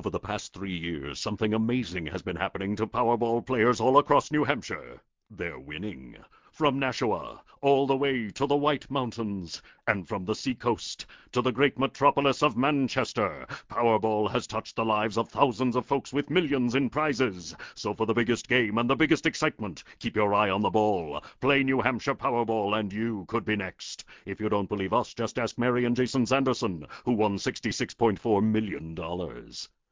Over the past 3 years, something amazing has been happening to Powerball players all across New Hampshire. They're winning. From Nashua, all the way to the White Mountains, and from the seacoast to the great metropolis of Manchester, Powerball has touched the lives of thousands of folks with millions in prizes. So for the biggest game and the biggest excitement, keep your eye on the ball. Play New Hampshire Powerball and you could be next. If you don't believe us, just ask Mary and Jason Sanderson, who won $66.4 million.